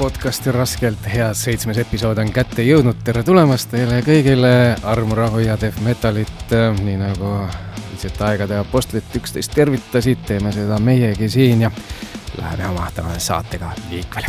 podcasti Raskelt head 7. episood on kätte jõudnud. Tere tulemast teile kõigile armu, rahu ja death metalit, nii nagu lihtsalt aegade Apostlit 11 tervitasid, teeme seda meiegi siin ja läheme oma tänase saatega liikvele.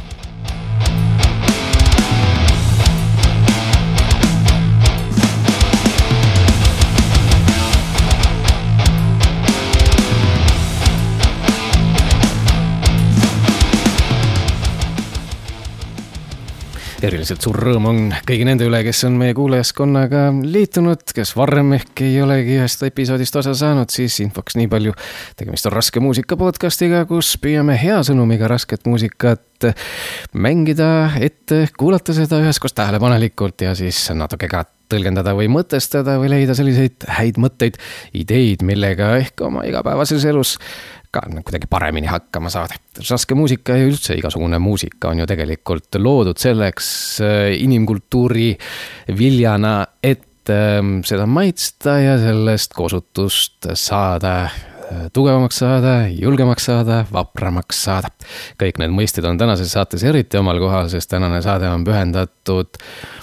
Eriliselt suur rõõm on kõigi nende üle, kes on meie kuulajaskonnaga liitunud, kes varem ehk ei olegi ühest episoodist osa saanud, siis infoks nii palju. Tegemist on Raske muusika podcastiga, kus püüame hea sõnumiga rasket muusikat mängida, ette kuulata seda üheskoos tähelepanelikult ja siis natuke ka tõlgendada või mõtestada või leida selliseid häid mõtteid, ideid, millega ehk oma igapäevases elus ka kuidagi paremini hakkama saada. Raske muusika ja üldse igasugune muusika on ju tegelikult loodud selleks inimkultuuri viljana, et seda maitsta ja sellest kosutust saada, tugevamaks saada, julgemaks saada, vapramaks saada. Kõik need mõisted on tänases saates eriti omal kohal, sest tänane saade on pühendatud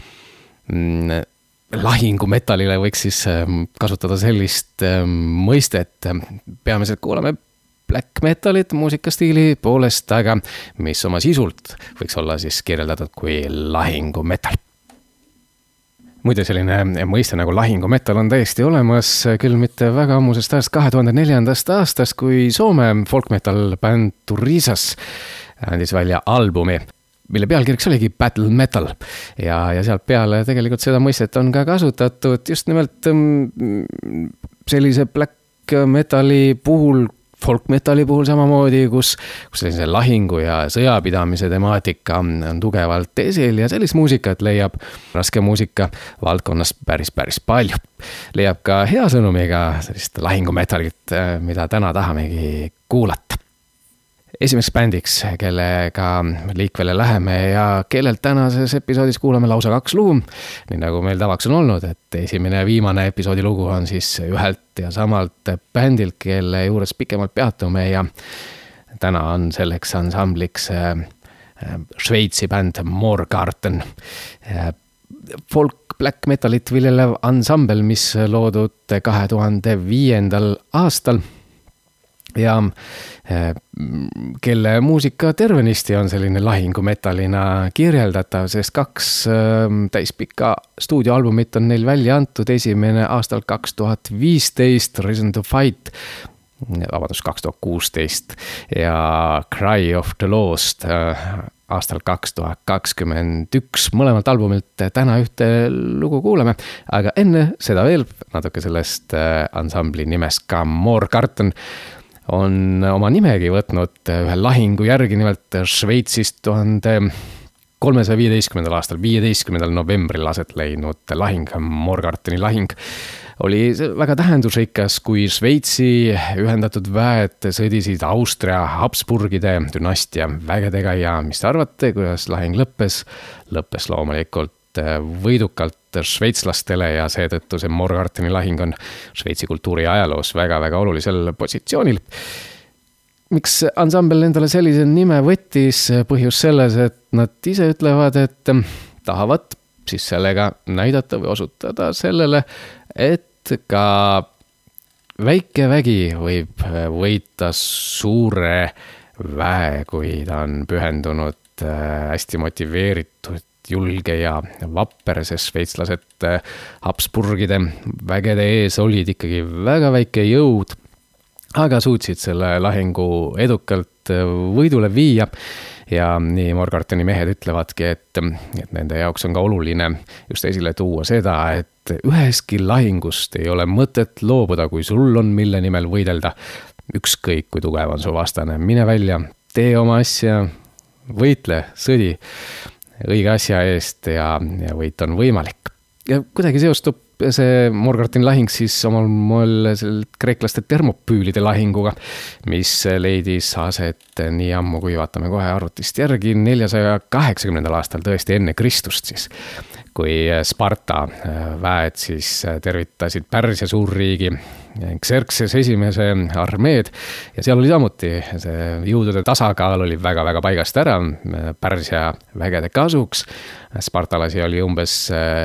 lahingumetallile, võiks siis kasutada sellist mõistet. Peamiselt kuulame black metalit muusikastiili poolest, aga mis oma sisult võiks olla siis kirjeldatud kui lahingumetal. Muide selline mõiste nagu lahingumetal on täiesti olemas, küll mitte väga ammusest ajast 2004. aastast, kui Soome folkmetal bänd Turisas andis välja albumi, mille pealkirjaks oligi Battle Metal ja sealt peale tegelikult seda mõistet on ka kasutatud just nimelt sellise black metali puhul, folkmetali puhul samamoodi, kus sellise lahingu ja sõjapidamise temaatika on tugevalt esil ja sellist muusikat leiab raske muusika valdkonnas päris palju. Leiab ka hea sõnumiga sellist lahingumetalit, mida täna tahamegi kuulata. Esimeseks bändiks, kellega liikvele läheme ja kellelt tänases episoodis kuulame lausa 2 lugu, nii nagu meil tavaks on olnud, et esimene ja viimane episoodi lugu on siis ühelt ja samalt bändilt, kelle juures pikemalt peatume ja täna on selleks ansambliks Šveitsi bänd Morgarten. Folk black metalit viljelev ansambel, mis loodud 2005. aastal ja kelle muusika tervenisti on selline lahingumetallina kirjeldatav, sest 2 täispika stuudioalbumit on neil välja antud, esimene aastal 2015, Reason to Fight, 2016 ja Cry of the Lost aastal 2021. Mõlemalt albumilt täna ühte lugu kuuleme, aga enne seda veel natuke sellest ansambli nimest. Ka Morgarten on oma nimegi võtnud ühe lahingu järgi, nimelt Šveitsist 1315. aastal, 15. novembril aset leidnud lahing, Morgarteni lahing, oli väga tähendusrikas, kui Šveitsi ühendatud väed sõdisid Austria Habsburgide dünastia vägedega ja mis te arvate, kuidas lahing lõppes? Lõppes loomulikult võidukalt šveitslastele ja seetõttu see Morgarteni lahing on Šveitsi kultuuri ajaloos väga olulisel positsioonil. Miks ansambel endale sellise nime võttis? Põhjus selles, et nad ise ütlevad, et tahavad siis sellega näidata või osutada sellele, et ka väike vägi võib võita suure väe, kui ta on pühendunud, hästi motiveeritud, julge ja vapper, sest šveitslased Habsburgide vägede ees olid ikkagi väga väike jõud, aga suutsid selle lahingu edukalt võidule viia ja nii Morgarteni mehed ütlevadki, et nende jaoks on ka oluline just esile tuua seda, et üheski lahingust ei ole mõtet loobuda, kui sul on mille nimel võidelda. Ükskõik kui tugev on su vastane, mine välja, tee oma asja, võitle, sõdi õige asja eest ja võit on võimalik. Ja kuidagi seostub see Morgarteni lahing siis omal moel kreeklaste termopüülide lahinguga, mis leidis aset nii ammu, kui vaatame kohe arvutist järgi, 480. aastal tõesti enne Kristust siis, kui Sparta väed siis tervitasid Pärsia suurriigi Xerxes esimese armeed ja seal oli samuti see jõudude tasakaal oli väga-väga paigast ära Pärsia vägede kasuks. Spartalasi oli umbes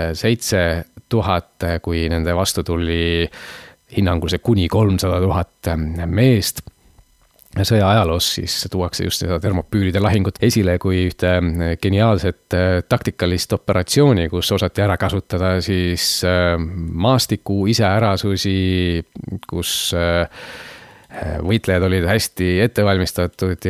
7000, kui nende vastu tuli hinnanguliselt kuni 300 000 meest. Sõja ajaloos siis tuuakse just seda Termopüülide lahingut esile kui ühte geniaalset taktikalist operatsiooni, kus osati ära kasutada siis maastiku iseärasusi, kus võitlejad olid hästi ettevalmistatud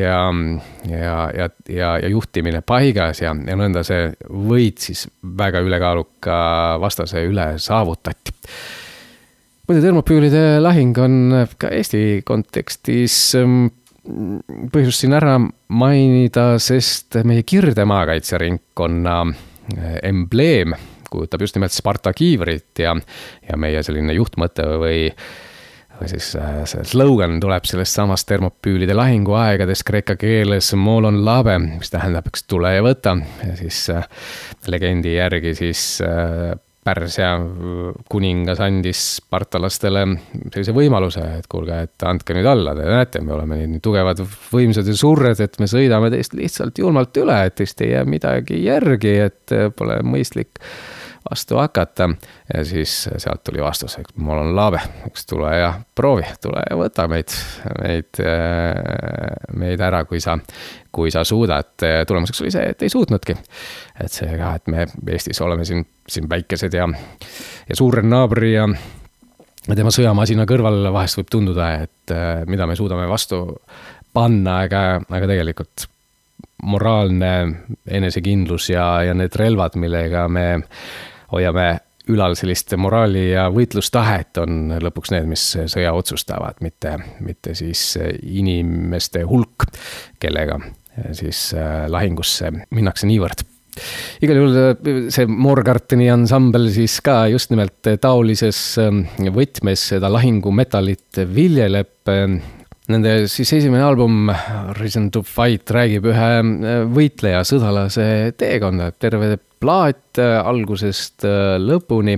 ja juhtimine paigas ja nõnda see võit siis väga ülekaaluka vastase üle saavutati. Muide, Termopüülide lahing on ka Eesti kontekstis põhjust siin ära mainida, sest meie Kirde maakaitseringkonna embleem kujutab just nimelt Sparta kiivrit ja meie selline juhtmõte või siis see slogan tuleb sellest samast Termopüülide lahingu aegadest kreeka keeles molon labe, mis tähendab, eks tule ja võta. Ja siis legendi järgi siis Pärsia kuningas andis spartalastele sellise võimaluse, et kuulge, et andke nüüd alla, te näete, me oleme nii tugevad, võimsad ja surred, et me sõidame teist lihtsalt julmalt üle, et teist ei jää midagi järgi, et pole mõistlik vastu hakata. Ja siis sealt tuli vastus, et mul on labe, eks tule ja proovi, tule ja võta meid ära, kui sa suudad. Tulemuseks oli see, et ei suutnudki. Et see ka, et me Eestis oleme siin väikesed ja suure naabri ja tema sõjamasina kõrval vahest võib tunduda, et mida me suudame vastu panna, aga tegelikult moraalne enesekindlus ja need relvad, millega me hoiame ülal sellist moraali ja võitlustahet on lõpuks need, mis sõja otsustavad, mitte siis inimeste hulk, kellega siis lahingusse minnakse niivõrd. Igal juhul see Morgarteni ansambel siis ka just nimelt taolises võtmes seda lahingumetallit viljeleb. Nende siis esimene album Reason to Fight räägib ühe võitleja sõdalase teekonda, terve plaat algusest lõpuni,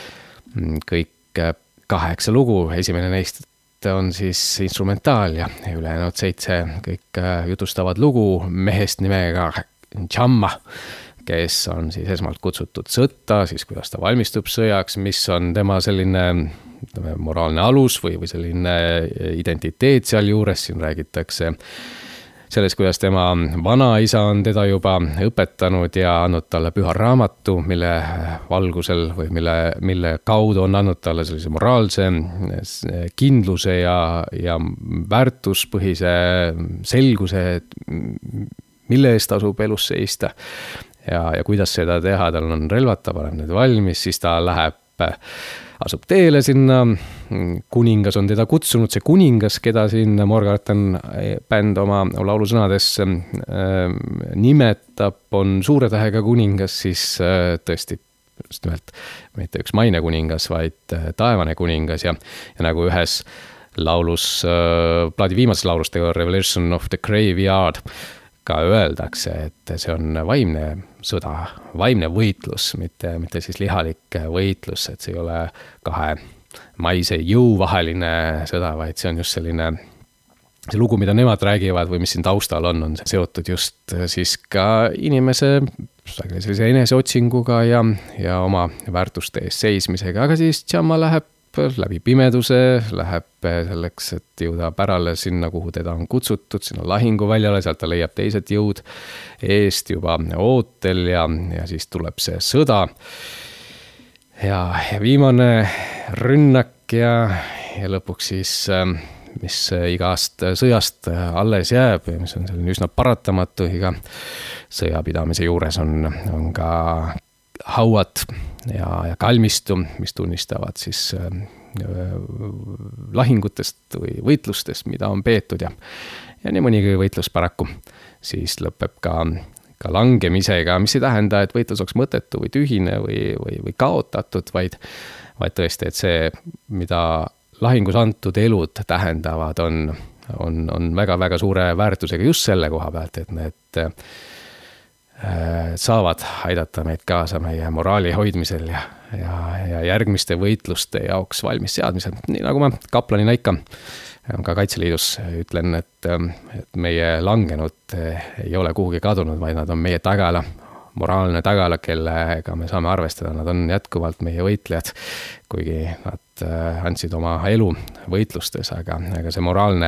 kõik 8 lugu, esimene neist on siis instrumentaal ja ülejäänud 7 kõik jutustavad lugu mehest nimega Jamma, kes on siis esmalt kutsutud sõtta, siis kuidas ta valmistub sõjaks, mis on tema selline moraalne alus või selline identiteet seal juures, siin räägitakse sellest, kuidas tema vanaisa on teda juba õpetanud ja andnud talle püha raamatu, mille valgusel või mille kaudu on andnud talle sellise moraalse kindluse ja väärtuspõhise selguse, mille eest tasub elus seista ja kuidas seda teha, tal on relvad, ta paneb need valmis, siis ta asub teele sinna, kuningas on teda kutsunud, see kuningas, keda siin Morgarten bänd oma laulusõnades nimetab, on suure tähega kuningas, siis tõesti just nimelt mitte üks maine kuningas, vaid taevane kuningas ja nagu ühes laulus, plaadi viimases laulus Revelation of the Graveyard ka öeldakse, et see on vaimne sõda, vaimne võitlus, mitte siis lihalik võitlus, et see ei ole 2 maise jõu vaheline sõda, vaid see on just selline, see lugu, mida nemad räägivad või mis siin taustal on seotud just siis ka inimese sellise eneseotsinguga ja oma väärtuste eest seismisega, aga siis Jamma läheb läbi pimeduse, läheb selleks, et jõuda pärale sinna, kuhu teda on kutsutud, sinna lahinguväljale, sealt ta leiab teised jõud eest juba ootel ja siis tuleb see sõda. Ja viimane rünnak ja lõpuks siis, mis igast sõjast alles jääb ja mis on selline üsna paratamatu, iga sõjapidamise juures on ka hauad ja kalmistu, mis tunnistavad siis lahingutest või võitlustest, mida on peetud ja nii mõnigi võitlus paraku siis lõpeb ka langemisega, mis ei tähenda, et võitlus oleks mõttetu või tühine või kaotatud, vaid tõesti, et see, mida lahingus antud elud tähendavad, on väga-väga suure väärtusega just selle koha pealt, et need saavad aidata meid kaasa meie moraali hoidmisel ja järgmiste võitluste jaoks valmis seadmisel. Nii nagu ma kaplanina ikka ka Kaitseliidus ütlen, et meie langenud ei ole kuhugi kadunud, vaid nad on meie tagala, moraalne tagala, kellega me saame arvestada. Nad on jätkuvalt meie võitlejad, kuigi nad andsid oma elu võitlustes, aga see moraalne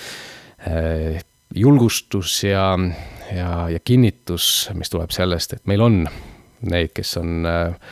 julgustus ja kinnitus, mis tuleb sellest, et meil on neid, kes on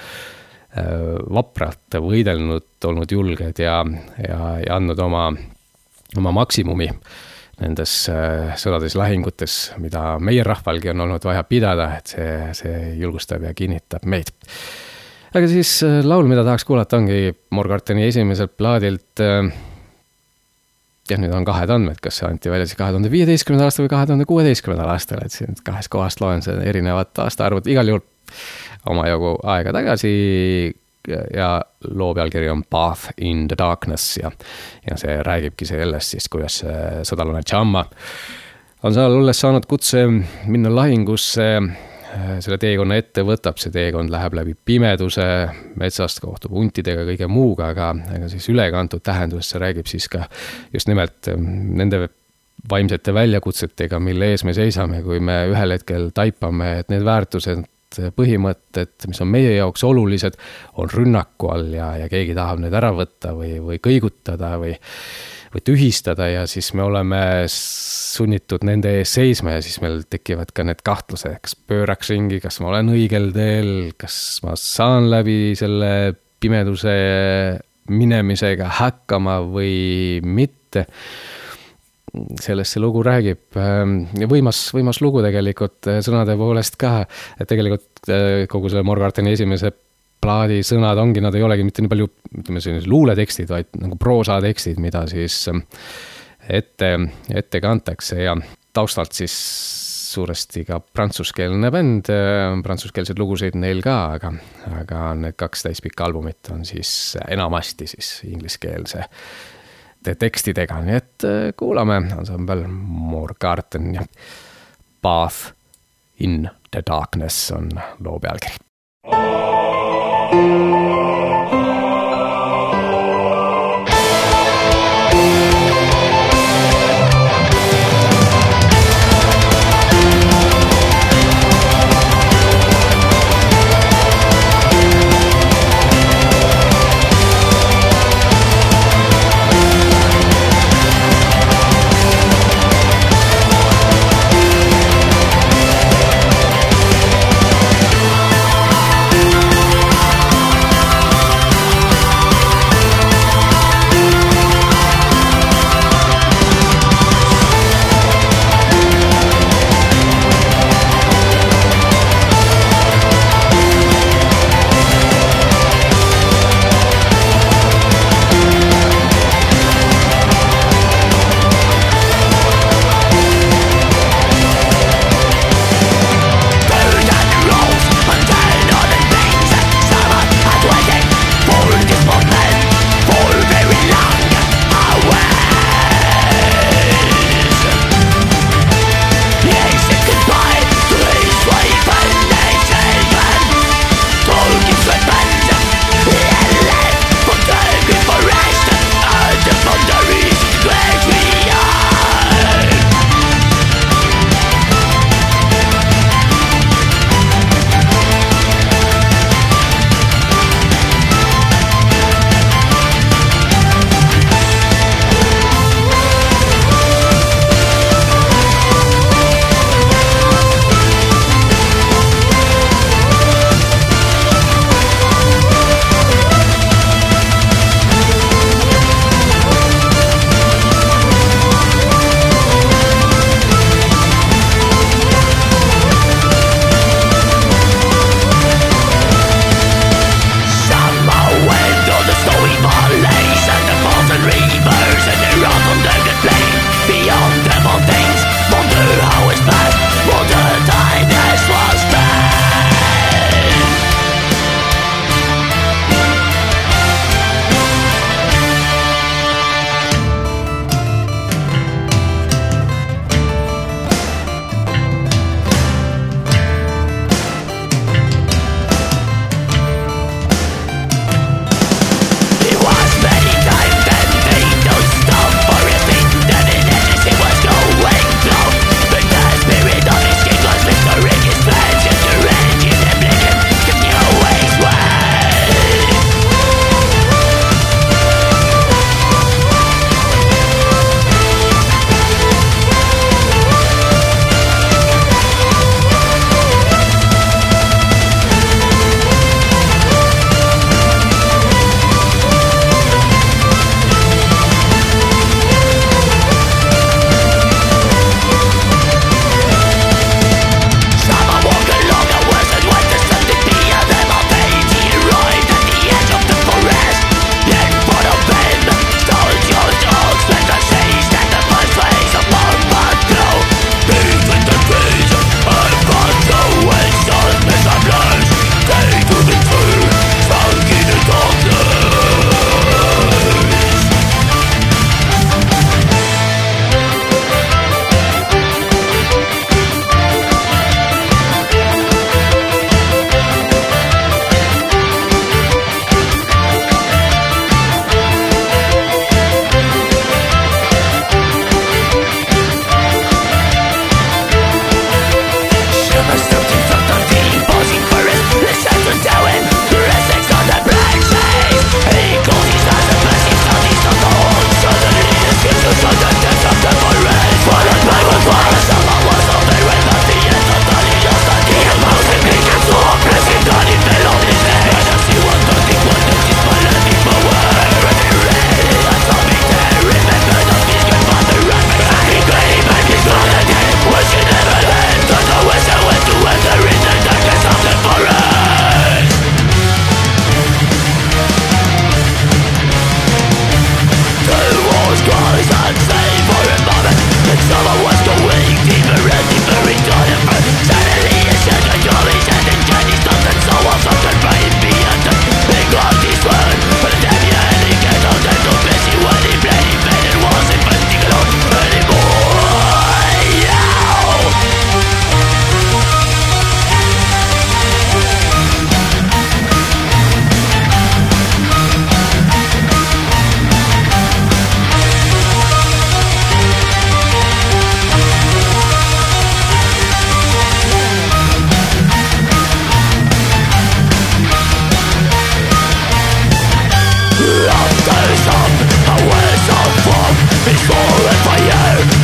vapralt võidelnud, olnud julged ja andnud oma maksimumi nendes sõdades lahingutes, mida meie rahvalgi on olnud vaja pidada, et see julgustab ja kinnitab meid. Aga siis laul, mida tahaks kuulata, ongi Morgarteni esimeselt plaadilt. Ja nüüd on kahed andmed, kas see anti välja siis 2015. aastal või 2016. aastal, et siin kahes kohast loen see erinevat aastaarvud. Igal juhul omajagu aega tagasi ja loo pealkiri on Path in the Darkness ja see räägibki sellest siis, kuidas sõdalane Chamma on seal olles saanud kutse minna lahingusse, selle teekonna ette võtab, see teekond läheb läbi pimeduse, metsast kohtub huntidega, kõige muuga, aga siis ülekantud tähenduses see räägib siis ka just nimelt nende vaimsete väljakutsetega, mille ees me seisame, kui me ühel hetkel taipame, et need väärtused, põhimõtted, mis on meie jaoks olulised, on rünnaku all ja keegi tahab need ära võtta või kõigutada või tühistada ja siis me oleme sunnitud nende ees seisma ja siis meil tekivad ka need kahtlused, kas pööraks ringi, kas ma olen õigel teel, kas ma saan läbi selle pimeduse minemisega hakkama või mitte. Sellest see lugu räägib ja võimas lugu tegelikult sõnade poolest ka, et tegelikult kogu selle Morgarteni esimese plaadi sõnad ongi, nad ei olegi mitte nii palju, ütleme sellised luuletekstid, vaid nagu proosatekstid, mida siis ette kantakse ja taustalt siis suuresti ka prantsuskeelne bänd, prantsuskeelsed lugusid neil ka, aga need 2 täispikka albumit on siis enamasti siis ingliskeelse tekstidega, nii et kuulame ansambel Morgarten ja Path in the Darkness on loo pealkiri.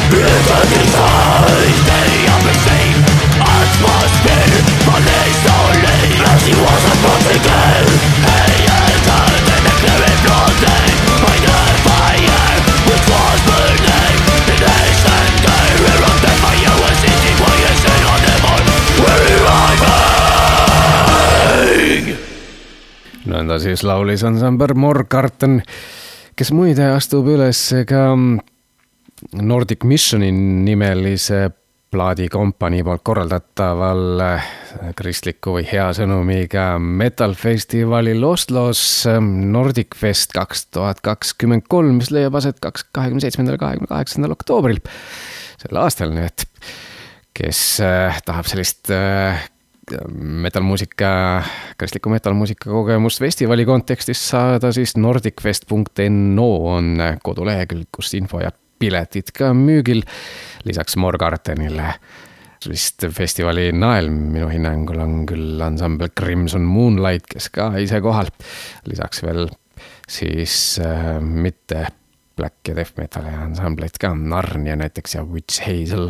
Nõnda siis laulis ansambel Morgarten, kes muide astub üles ka Nordic Missioni nimelise plaadikompanii poolt korraldataval kristliku või hea sõnumiga metalfestivalil Oslos Nordic Fest 2023, mis leiab aset 27. ja 28. oktoobril sel aastal, nii et kes tahab sellist metalmuusika, kristliku metalmuusika kogemust festivali kontekstis saada, siis nordicfest.no on kodulehekülg, kus info ja piletid ka müügil. Lisaks Morgartenile vist festivali nael minu hinnangul on küll ansambel Crimson Moonlight, kes ka ise kohal. Lisaks veel siis mitte black ja death metali ansambleid ka, Narnia näiteks ja Witch Hazel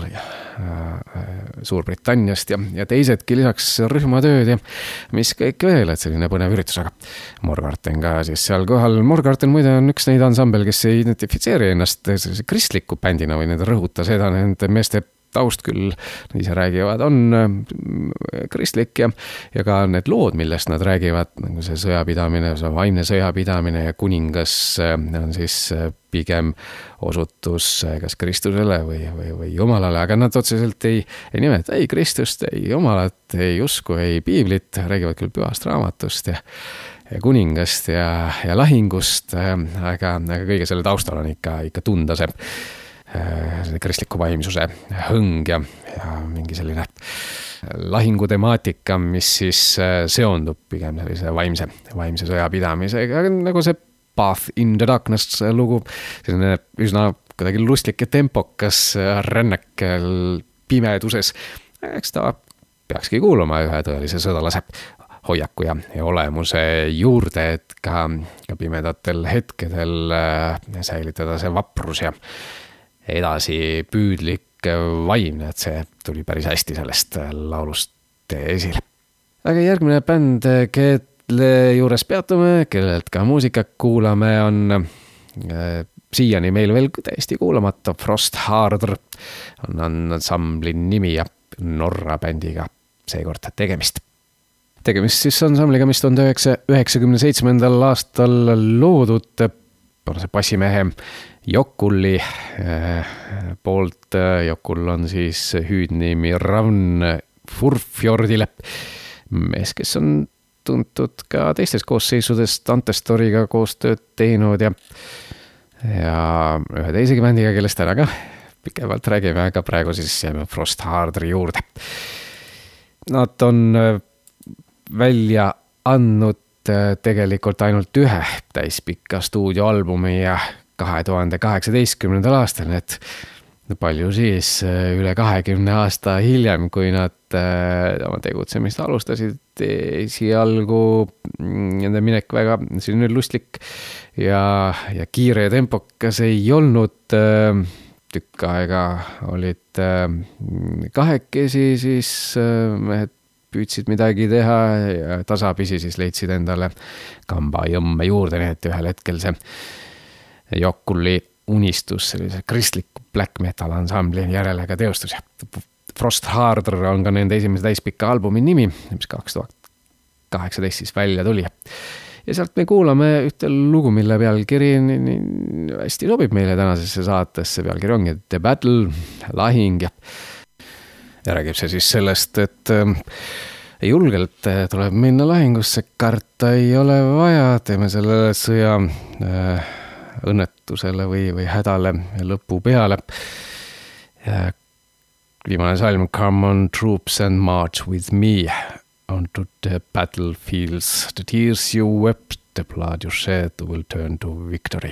Suurbritanniast ja teisedki lisaks rühmatööd ja mis kõik veel, et selline põnev üritus, aga Morgarten ka siis seal kohal. Morgarten muide on üks neid ansambel, kes ei identifitseeri ennast kristliku bändina või need rõhuta seda, nende meeste taust küll, ise räägivad, on kristlik ja ka need lood, millest nad räägivad, nagu see sõjapidamine, see vaimne sõjapidamine ja kuningas on siis pigem osutus kas Kristusele või Jumalale, aga nad otseselt ei nimeta ei Kristust, ei Jumalat, ei usku, ei piiblit, räägivad küll pühast raamatust ja kuningast ja lahingust, aga kõige selle taustal on ikka tunda see kristliku vaimsuse hõng ja mingi selline lahingutemaatika, mis siis seondub pigem sellise vaimse sõjapidamisega, nagu see Path in the Darkness lugu, selline üsna kuidagi lustlik ja tempokas rännak pimeduses. Eks ta peakski kuuluma ühe tõelise sõdalase hoiaku ja olemuse juurde, et ka pimedatel hetkedel säilitada see vaprus ja edasi püüdlik vaimne, et see tuli päris hästi sellest laulust esile. Aga järgmine bänd, kelle juures peatume, kellelt ka muusikat kuulame, on siiani meil veel täiesti kuulamata Frostharder on ansambli nimi ja Norra bändiga seekord tegemist. Tegemist siis ansambliga, mis 1997. aastal loodud bassimehe Jokulli poolt. Jokul on siis hüüdnimi Ravn Furfjordile, mees, kes on tuntud ka teistes koosseisudest Antestoriga koostööd teinud ja ühe teisegi bändiga, kellest täna ka pikemalt räägime, aga praegu siis jääme Frostharderi juurde. Nad on välja andnud tegelikult ainult ühe täispikka stuudioalbumi ja 2018. aastal, et palju siis üle 20 aasta hiljem, kui nad oma tegutsemist alustasid, esialgu nende minek väga selline lustlik ja kiire ja tempokas ei olnud. Tükk aega olid kahekesi, siis mehed püüdsid midagi teha ja tasapisi siis leidsid endale kamba jõmme juurde, nii et ühel hetkel see Jokulli unistus sellise kristliku black metal ansambli järele ka teostus. Frostharder on ka nende esimese täispika albumi nimi, mis 2018 siis välja tuli. Ja sealt me kuulame ühte lugu, mille pealkiri hästi sobib meile tänasesse saatesse. Pealkiri ongi The Battle, lahing ja räägib see siis sellest, et julgelt tuleb minna lahingusse, karta ei ole vaja, teeme selle sõja õnnetusele või hädale lõpu peale. Viimane salm, Come on troops and march with me onto the battlefields. The tears you wept, the blood you shed will turn to victory.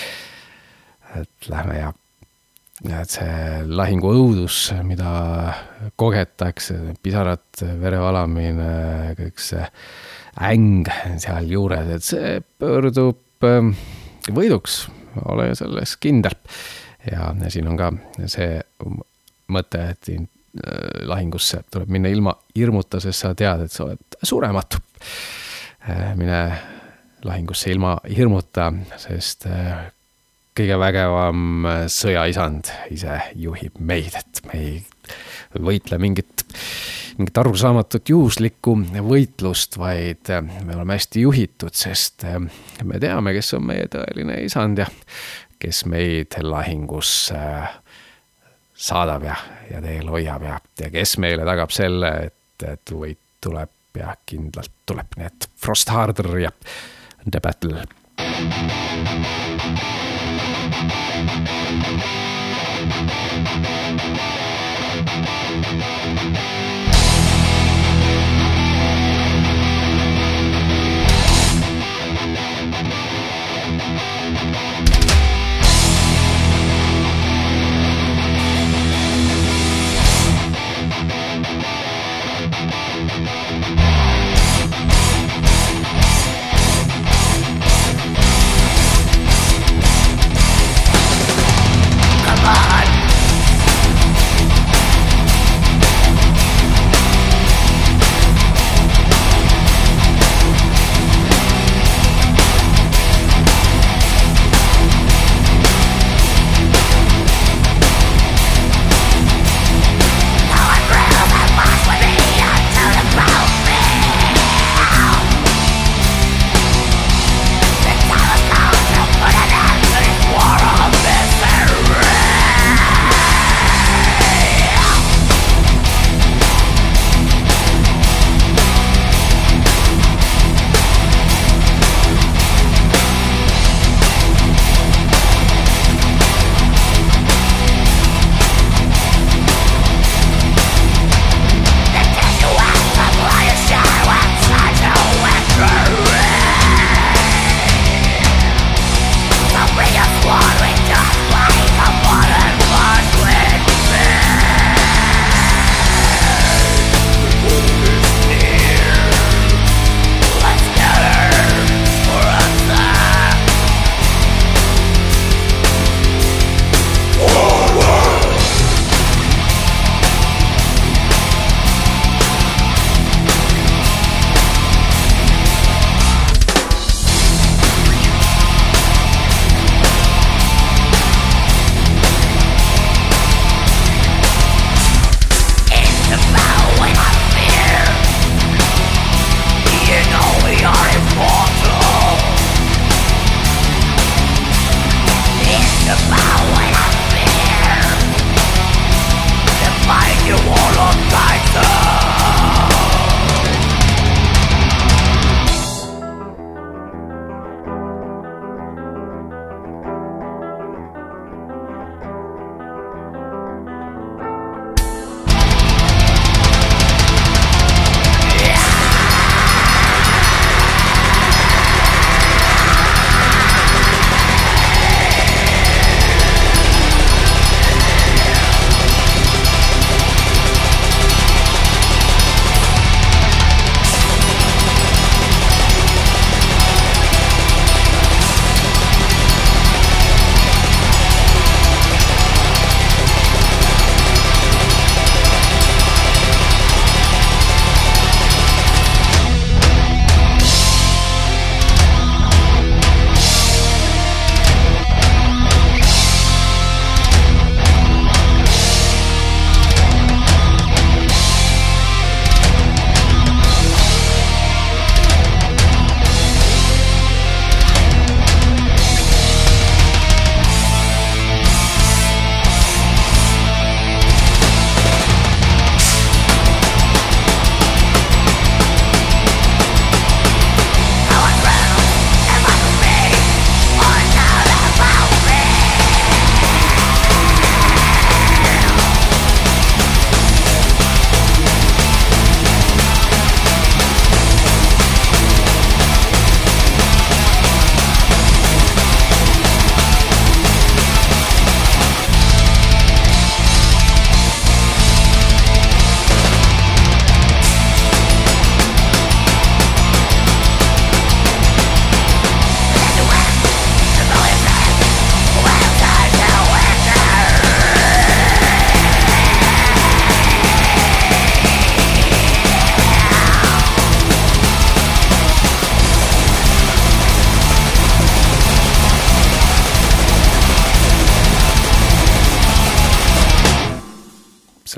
Et lähme ja et see lahingu õudus, mida kogetakse, pisarad, verevalamine, kõik see äng seal juures, et see pöördub võiduks, ole selles kindel. ja siin on ka see mõte, et lahingusse tuleb minna ilma hirmuta, sest sa tead, et sa oled surematu. Mine lahingusse ilma hirmuta, sest kõige vägevam sõjaisand ise juhib meid, et me ei võitle mingit arusaamatut juhuslikku võitlust, vaid me oleme hästi juhitud, sest me teame, kes on meie tõeline isand ja kes meid lahingus saadab ja teel hoiab ja kes meile tagab selle, et võit tuleb ja kindlalt tuleb. Nii et Frostharder ja The Battle. Come on!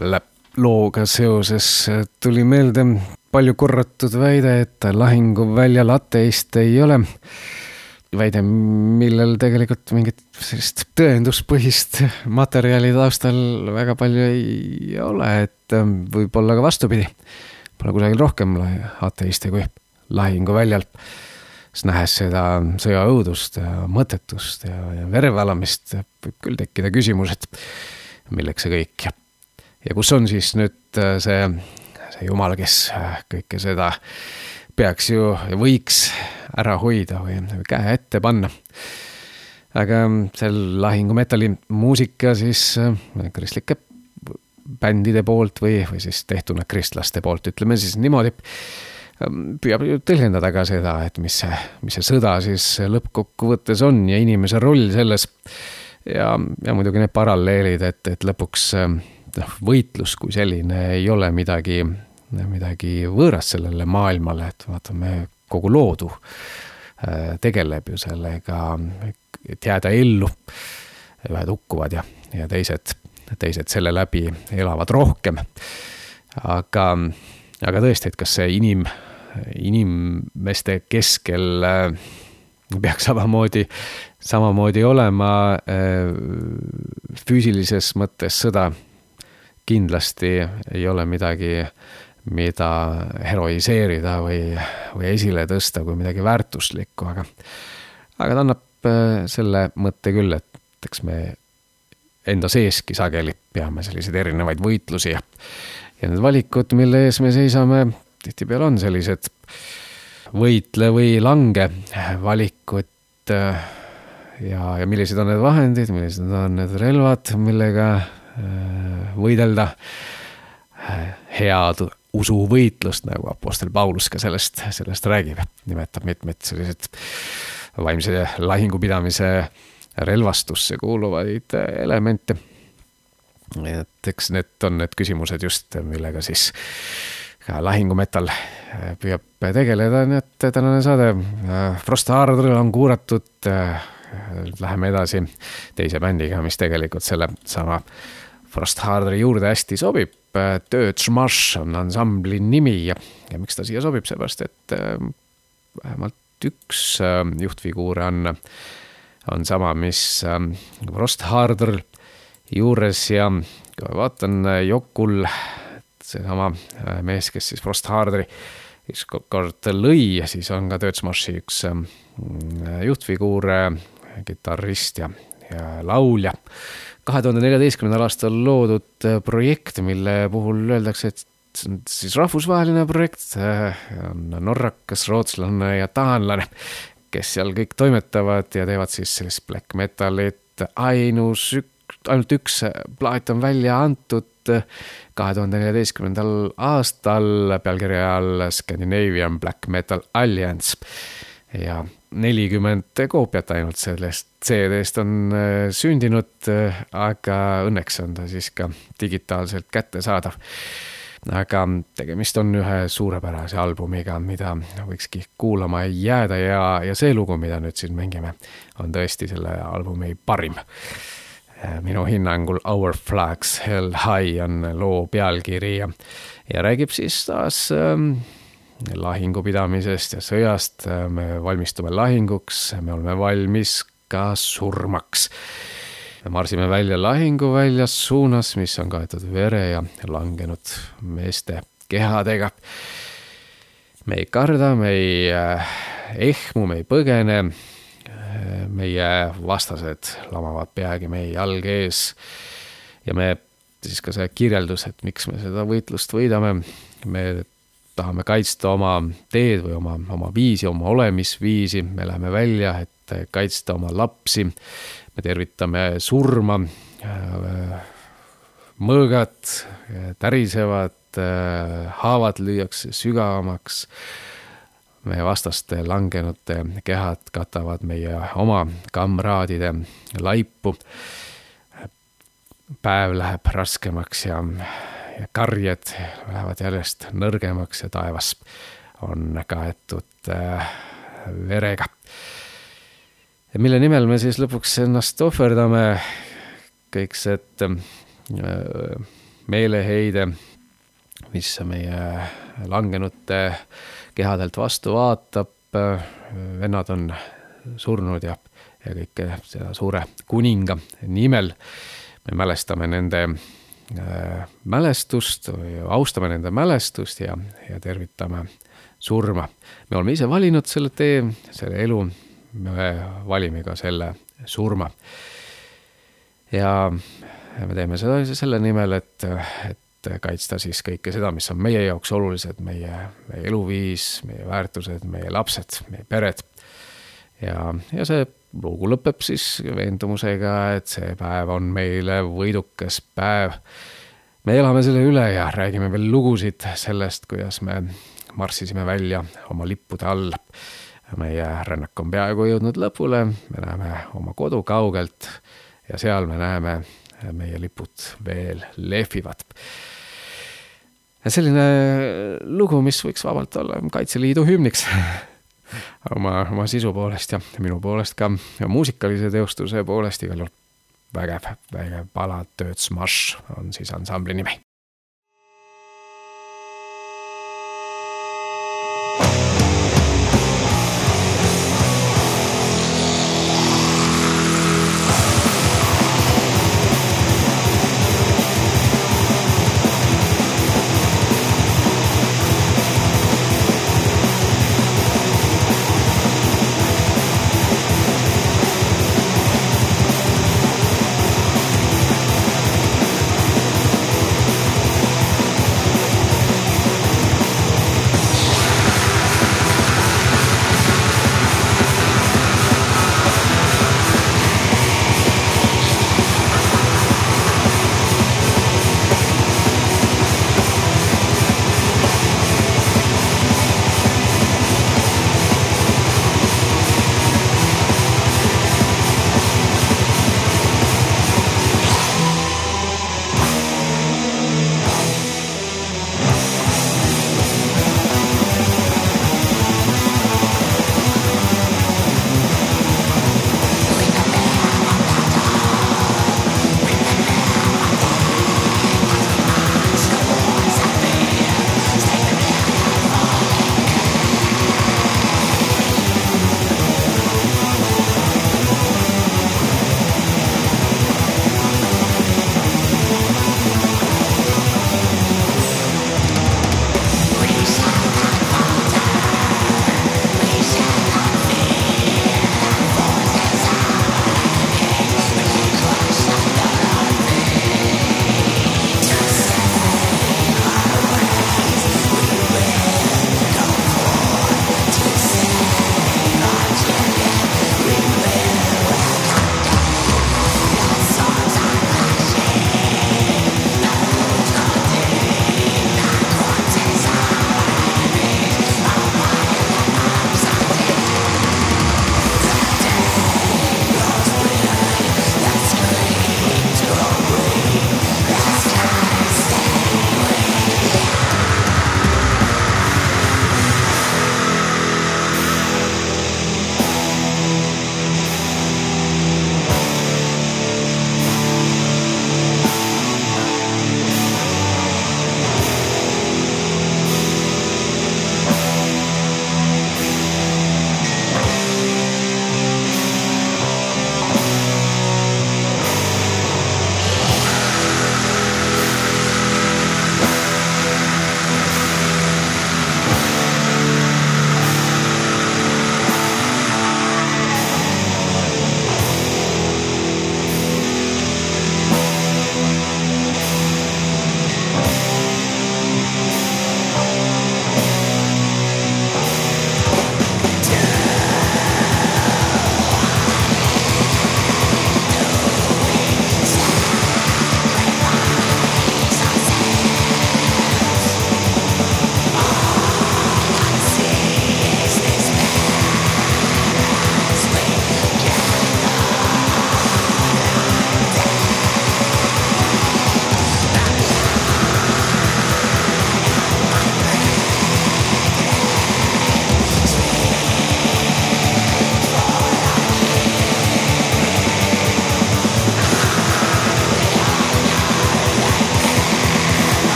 selle looga seoses tuli meelde palju korratud väide, et lahinguväljal ateist ei ole. Väide, millel tegelikult mingit sellist tõenduspõhist materjali taustal väga palju ei ole, et võib olla ka vastupidi. Pole kusagil rohkem ateiste kui lahinguväljal. Siis nähes seda sõjaõudust ja mõttetust ja verevalamist, võib küll tekkida küsimused, milleks see kõik. Ja kus on siis nüüd see Jumal, kes kõike seda peaks ju ja võiks ära hoida või käe ette panna. Aga seal lahingumetalli muusika siis kristlike bändide poolt või siis tehtuna kristlaste poolt, ütleme siis niimoodi, püüab ju tõlgendada ka seda, et mis see sõda siis lõppkokkuvõttes on ja inimese roll selles. Ja muidugi need paralleelid, et lõpuks võitlus kui selline ei ole midagi võõrast sellele maailmale, et vaatame, kogu loodu tegeleb ju sellega, et jääda ellu. Ühed hukkuvad ja teised selle läbi elavad rohkem. Aga tõesti, et kas see inimeste keskel peaks samamoodi olema füüsilises mõttes sõda, kindlasti ei ole midagi, mida heroiseerida või esile tõsta kui midagi väärtuslikku, aga ta annab selle mõtte küll, et eks me enda seeski sageli peame selliseid erinevaid võitlusi ja need valikud, mille ees me seisame, tihtipeale on sellised võitle või lange valikud ja millised on need vahendid, millised on need relvad, millega võidelda head usuvõitlust, nagu apostel Paulus ka sellest räägib, nimetab mitmeid sellised vaimse lahingupidamise relvastusse kuuluvaid elemente. Et eks need on need küsimused just, millega siis ka lahingumetall püüab tegeleda, nii et tänane saade Frost Hardril on kuulatud. Läheme edasi teise bändiga, mis tegelikult selle sama Frost Hardri juurde hästi sobib. Dödsmarsch on ansambli nimi ja miks ta siia sobib, seepärast, et vähemalt üks juhtfiguur on sama, mis Frost Hardri juures ja kui vaatan Jokul, see sama mees, kes siis Frost Hardri kord lõi, siis on ka Dödsmarschi üks juhtfiguur, kitarrist ja laulja. 2014. aastal loodud projekt, mille puhul öeldakse, et see on siis rahvusvaheline projekt, on norrakas, rootslane ja taanlane, kes seal kõik toimetavad ja teevad siis sellist black metalit. Ainult üks plaat on välja antud 2014. aastal pealkirja all Scandinavian Black Metal Alliance ja 40 koopiat ainult sellest CD-st on sündinud, aga õnneks on ta siis ka digitaalselt kättesaadav. Aga tegemist on ühe suurepärase albumiga, mida võikski kuulama jääda ja see lugu, mida nüüd siin mängime, on tõesti selle albumi parim. Minu hinnangul Our Flags Held High on loo pealkiri ja räägib siis taas lahingupidamisest ja sõjast. Me valmistume lahinguks, me oleme valmis ka surmaks. Me marsime välja lahinguväljas suunas, mis on kaetud vere ja langenud meeste kehadega. Me ei karda, me ei ehmu, me ei põgene. Meie vastased lamavad peagi meie jalg ees ja me siis ka see kirjeldus, et miks me seda võitlust võidame. Me tahame kaitsta oma teed või oma viisi, oma olemisviisi. Me läheme välja, et kaitsta oma lapsi. Me tervitame surma. Mõõgad tärisevad, haavad lüüakse sügavamaks. Meie vastaste langenute kehad katavad meie oma kamraadide laipu. Päev läheb raskemaks ja karjed lähevad järjest nõrgemaks ja taevas on kaetud verega. Ja mille nimel me siis lõpuks ennast ohverdame kõik see, et meeleheide, mis meie langenute kehadelt vastu vaatab. Vennad on surnud ja kõike seda suure kuninga nimel. Me mälestame nende mälestust, austame nende mälestust ja tervitame surma. Me oleme ise valinud selle tee, selle elu, me valime ka selle surma. Ja me teeme seda selle nimel, et kaitsta siis kõike seda, mis on meie jaoks olulised, meie eluviis, meie väärtused, meie lapsed, meie pered. Ja see lugu lõpeb siis veendumusega, et see päev on meile võidukas päev. Me elame selle üle ja räägime veel lugusid sellest, kuidas me marssisime välja oma lippude all. Meie rännak on peaaegu jõudnud lõpule, me näeme oma kodu kaugelt ja seal me näeme meie lipud veel lehvivad. Selline lugu, mis võiks vabalt olla Kaitseliidu hümniks oma sisu poolest ja minu poolest ka muusikalise teostuse poolest igal juhul vägev pala Töötsmarsch on siis ansambli nimi.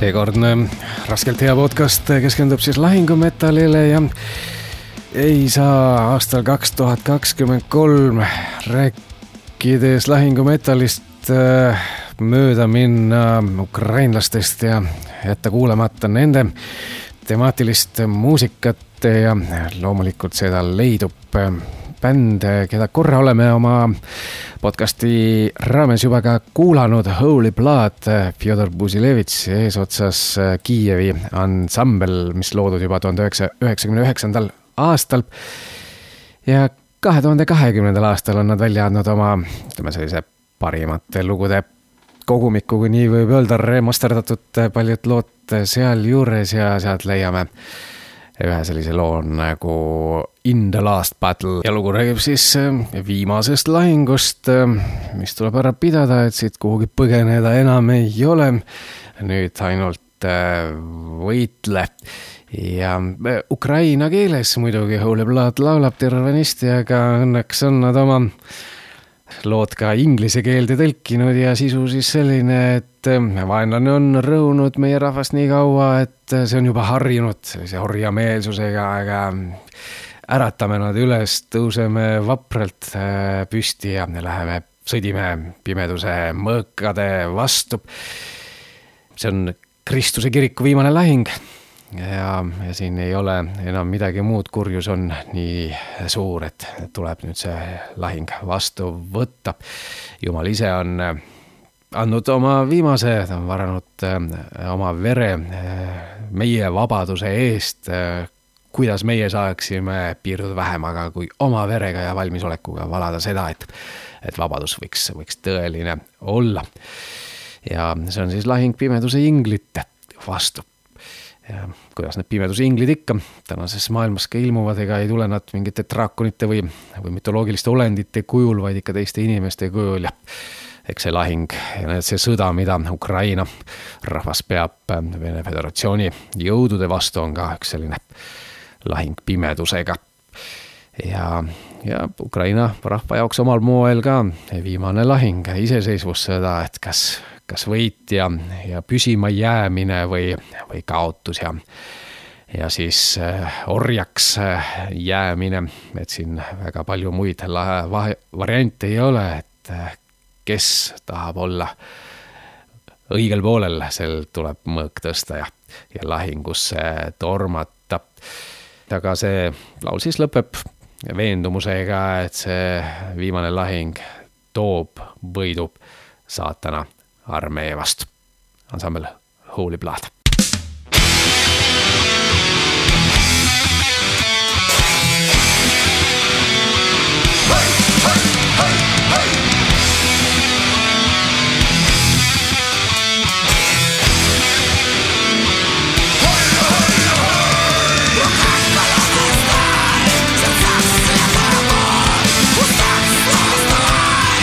Seekordne raskelt hea podcast keskendub siis lahingumetallile ja ei saa aastal 2023 rääkides lahingumetallist mööda minna ukrainlastest ja jätta kuulamata nende temaatilist muusikat ja loomulikult seda leidub bänd, keda korra oleme oma podcasti raames juba ka kuulanud, Holy Blood, Fjodor Buzilevits eesotsas Kiievi ansambel, mis loodud juba 1999. aastal ja 2020. aastal on nad välja andnud oma, ütleme sellise parimate lugude kogumiku, kui nii võib öelda, remasterdatud paljud lood seal juures ja sealt leiame ühe sellise loo nagu In the Last Battle ja lugu räägib siis viimasest lahingust, mis tuleb ära pidada, et siit kuhugi põgeneda enam ei ole, nüüd ainult võitle ja ukraina keeles muidugi Holy Blood laulab tervenisti, aga õnneks on nad oma lood ka inglise keelde tõlkinud ja sisu siis selline, et vaenlane on rõhunud meie rahvast nii kaua, et see on juba harjunud sellise orjameelsusega, aga äratame nad üles, tõuseme vapralt püsti ja läheme, sõdime pimeduse mõõkade vastu. See on Kristuse kiriku viimane lahing ja siin ei ole enam midagi muud, kurjus on nii suur, et tuleb nüüd see lahing vastu võtta. Jumal ise on andnud oma viimase, ta on varanud oma vere meie vabaduse eest, kuidas meie saaksime piirduda vähemaga kui oma verega ja valmisolekuga valada seda, et vabadus võiks tõeline olla. Ja see on siis lahing pimeduse inglite vastu. Ja kuidas need pimeduse inglid ikka tänases maailmas ka ilmuvad, ega ei tule nad mingite draakonite või mütoloogiliste olendite kujul, vaid ikka teiste inimeste kujul ja eks see lahing ja see sõda, mida Ukraina rahvas peab Vene Föderatsiooni jõudude vastu, on ka üks selline lahing pimedusega ja Ukraina rahva jaoks omal moel ka viimane lahing, iseseisvussõda, et kas võit ja püsima jäämine või kaotus ja siis orjaks jäämine, et siin väga palju muid variante ei ole, et kes tahab olla õigel poolel, sel tuleb mõõk tõsta ja lahingusse tormata. Aga see laul siis lõpeb veendumusega, et see viimane lahing toob võidu saatana armee vastu. Ansambel Holy Blood.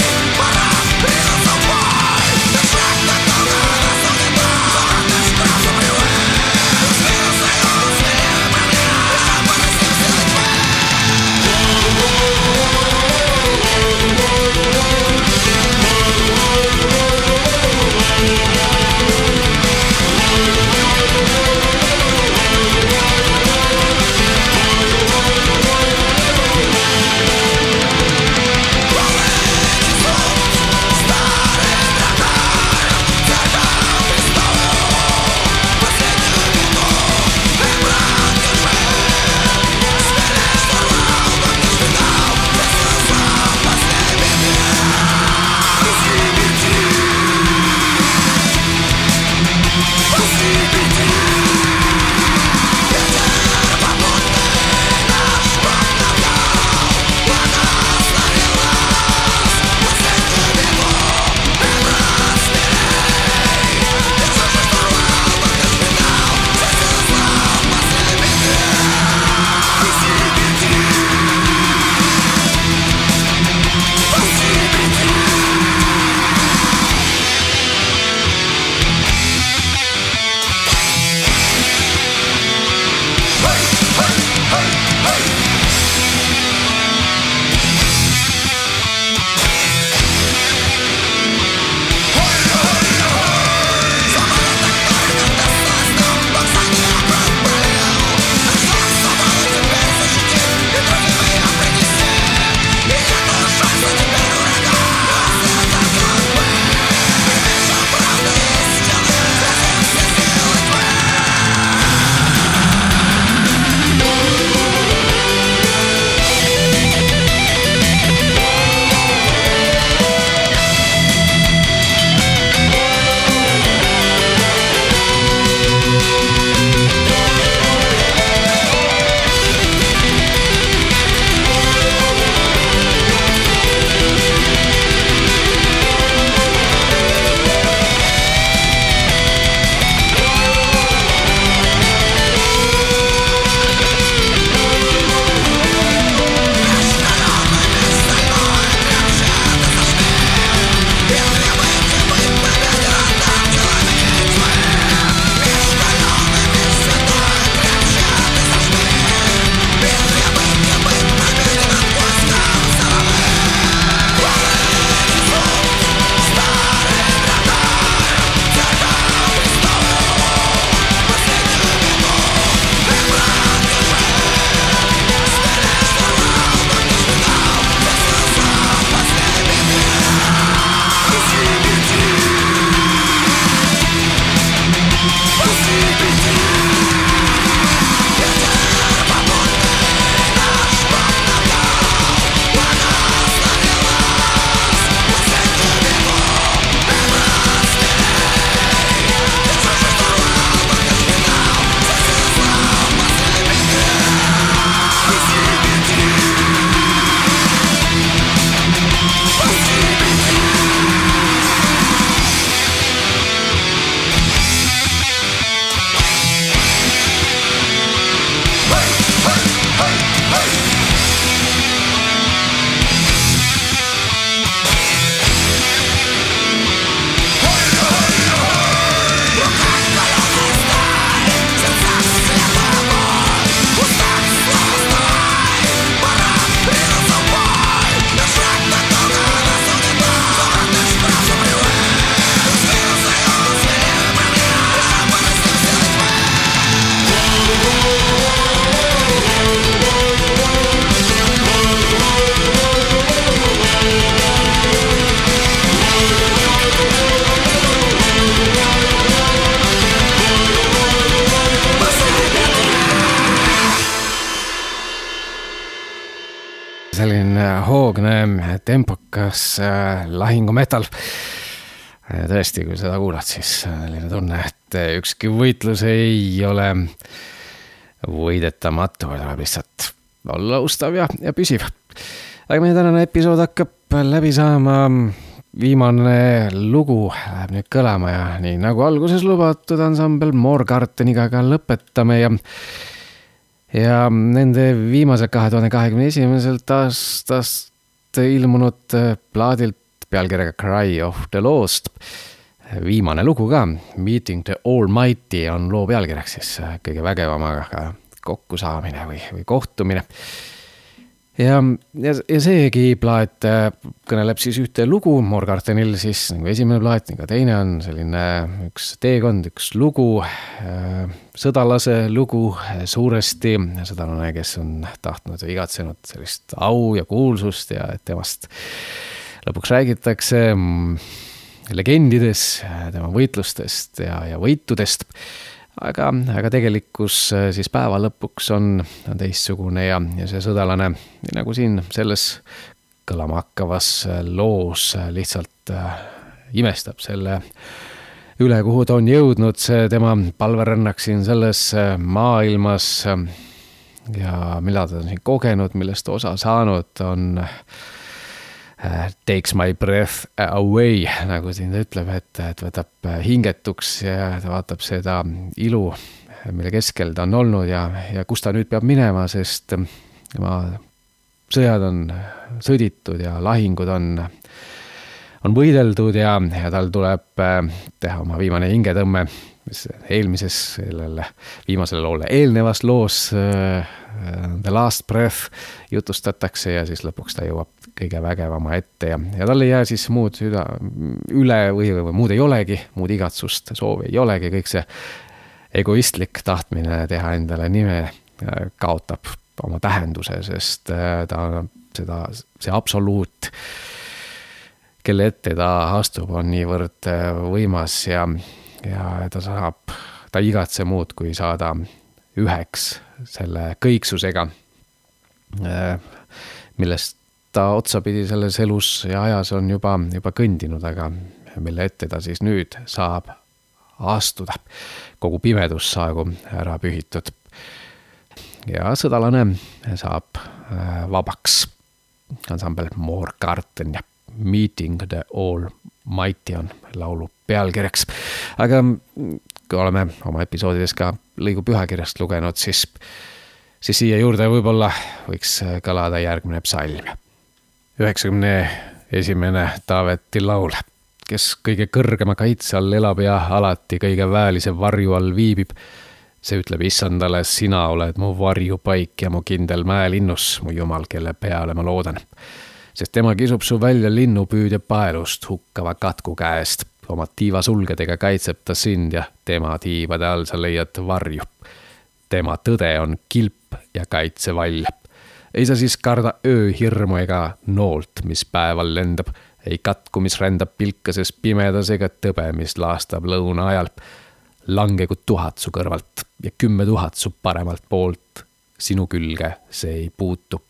Cross selline hoogne, tempokas lahingumetal. Tõesti, kui seda kuulad, siis selline tunne, et ükski võitlus ei ole võidetamatu, vaid tuleb lihtsalt olla ustav ja püsiv. Aga meie tänane episood hakkab läbi saama. Viimane lugu läheb nüüd kõlama ja nii nagu alguses lubatud ansambel Morgarteniga ka lõpetame ja nende viimase 2021. aastast ilmunud plaadilt pealkirjaga Cry of the Lost. Viimane lugu ka, Meeting the Almighty on loo pealkirjaks siis kõige vägevamaga kokkusaamine või kohtumine. Ja seegi plaat kõneleb siis ühte lugu, Morgartenil siis nagu esimene plaat, nagu teine on selline üks teekond, üks lugu, sõdalase lugu suuresti, sõdalane, kes on tahtnud ja igatsenud sellist au ja kuulsust ja temast lõpuks räägitakse legendides, tema võitlustest ja võitudest. Aga tegelikkus siis päeva lõpuks on teistsugune ja see sõdalane, nagu siin selles kõlama hakkavas loos lihtsalt imestab selle üle, kuhu ta on jõudnud, see tema palverännak siin selles maailmas ja mida ta on siin kogenud, millest osa saanud, on takes my breath away, nagu siin ta ütleb, et võtab hingetuks ja ta vaatab seda ilu, mille keskel ta on olnud ja kus ta nüüd peab minema, sest sõjad on sõditud ja lahingud on võideldud ja tal tuleb teha oma viimane hingetõmme, mis eelmises viimasele loole eelnevas loos The Last Breath jutustatakse ja siis lõpuks ta jõuab kõige vägevama ette ja tal ei jää siis muud üle või muud ei olegi, muud igatsust, soovi ei olegi, kõik see egoistlik tahtmine teha endale nime kaotab oma tähenduse, sest see absoluut, kelle ette ta astub, on niivõrd võimas ja ta igatse muud, kui saada üheks selle kõiksusega, millest ta otsapidi selles elus ja ajas on juba kõndinud, aga mille ette ta siis nüüd saab astuda. Kogu pimedus saagu ära pühitud. Ja sõdalane saab vabaks. Ansambel Morgarten ja Meeting the Almighty on laulu pealkirjaks. Aga kui oleme oma episoodides ka lõigu pühakirjast lugenud, siis siia juurde võib-olla võiks kõlada järgmine psalm. 91. Taaveti laul, kes kõige kõrgema kaitse all elab ja alati kõige väelise varju all viibib. See ütleb issandale, sina oled mu varjupaik ja mu kindel mäelinnus, mu jumal, kelle peale ma loodan. Sest tema kisub su välja linnupüüdja paelust hukkava katku käest. Oma tiiva sulgedega kaitseb ta sind ja tema tiivade all sa leiad varju. Tema tõde on kilp ja kaitsevall. Ei sa siis karda ööhirmu ega noolt, mis päeval lendab. Ei katku, mis rändab pilkases pimedas ega tõbe, mis laastab lõuna ajal. Langegu 1000 su kõrvalt ja 10 000 su paremalt poolt. Sinu külge see ei puutu.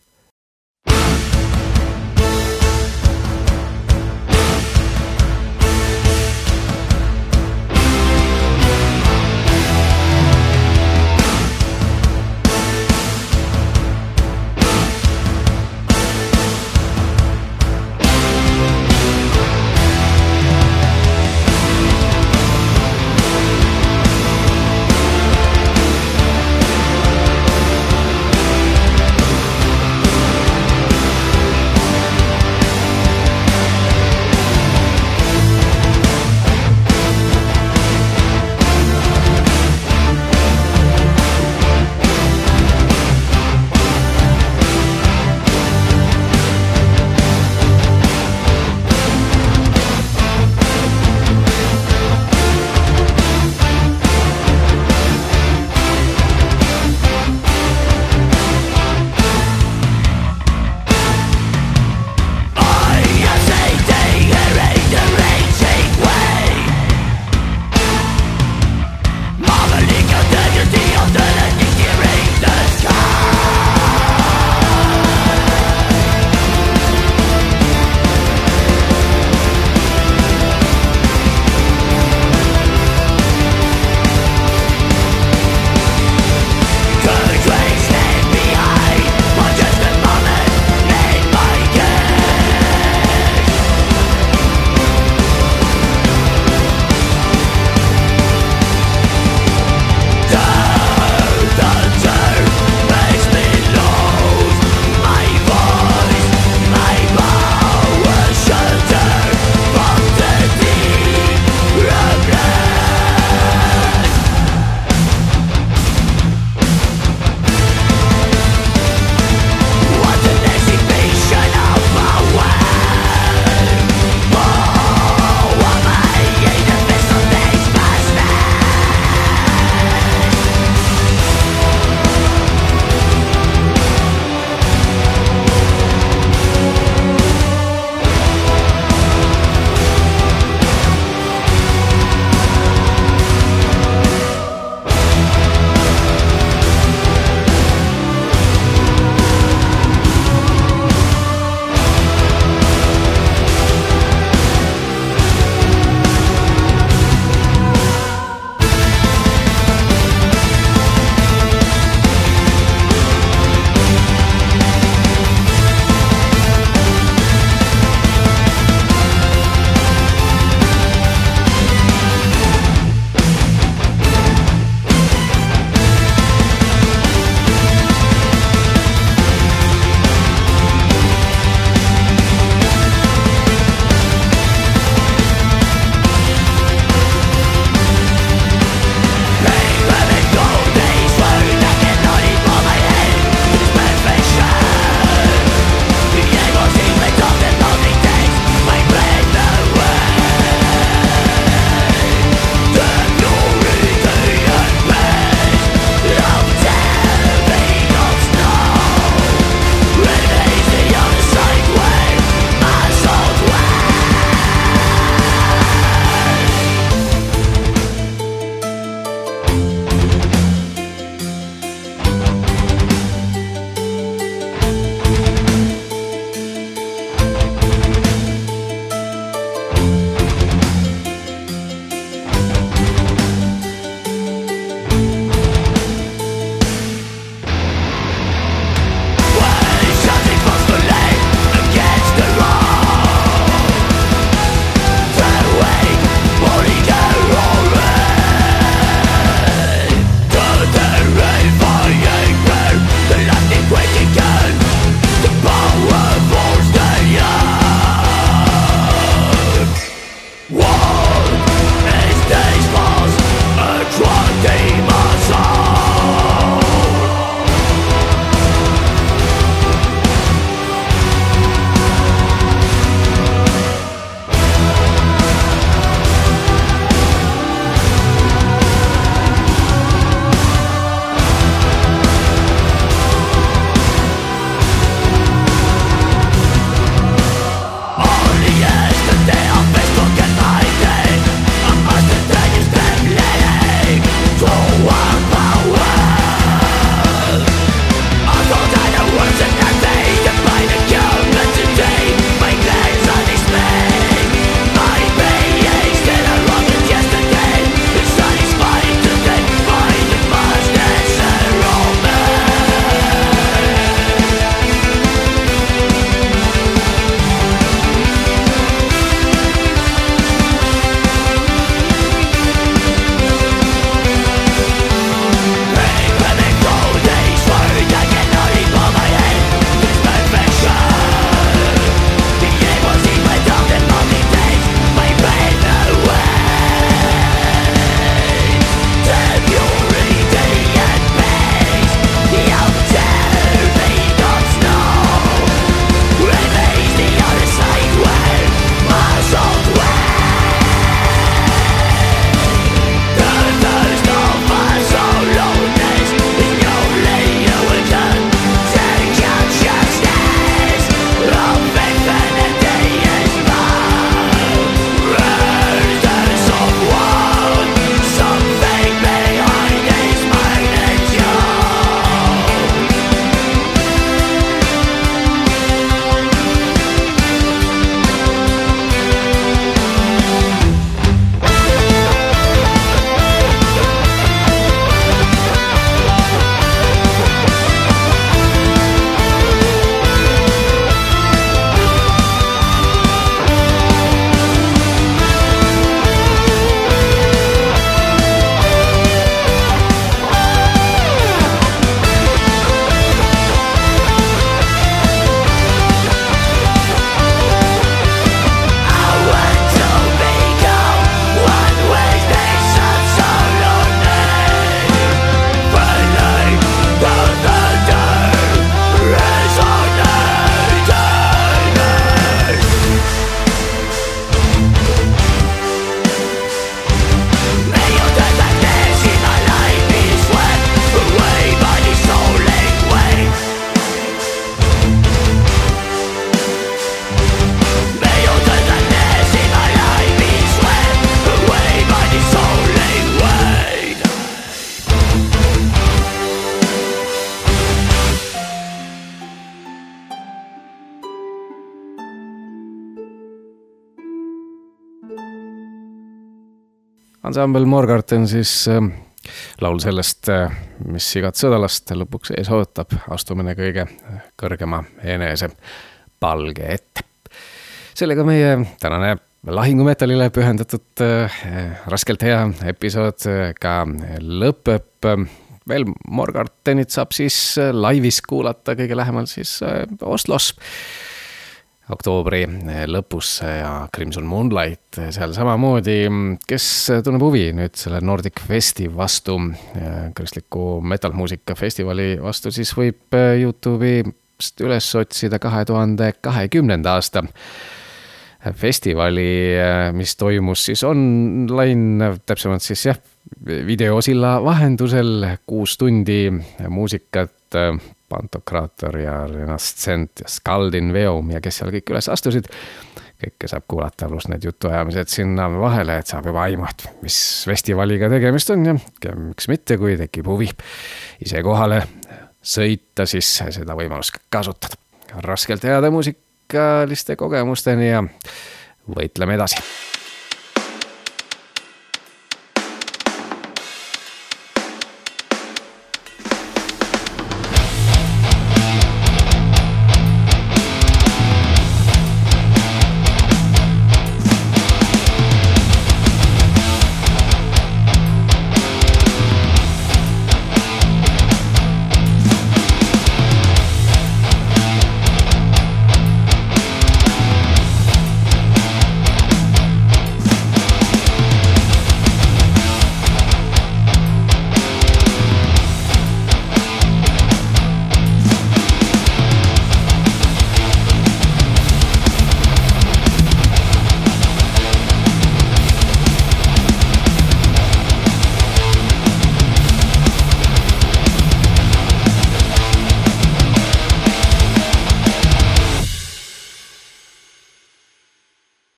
Ansambel Morgarten siis laul sellest, mis igat sõdalast lõpuks ees ootab, astumine kõige kõrgema enese palge ette. Sellega meie tänane lahingumetallile pühendatud raskelt hea episood ka lõpeb. Veel Morgartenit saab siis laivis kuulata kõige lähemal siis Oslos oktoobri lõpus ja Crimson Moonlight seal samamoodi. Kes tunneb huvi nüüd selle Nordic Festi vastu, kristliku metalmuusika festivali vastu, siis võib YouTube'ist üles otsida 2020. aasta festivali, mis toimus siis online, täpsemalt siis videosilla vahendusel 6 tundi muusikat, Pantokrator ja Renascent ja Skaldin Veum ja kes seal kõik üles astusid. Kõike saab kuulata, pluss need jutuajamised sinna vahele, et saab juba aimu, et mis festivaliga tegemist on ja miks mitte, kui tekib huvi ise kohale sõita, siis seda võimalust kasutada. Raskelt heade muusikaliste kogemusteni ja võitleme edasi.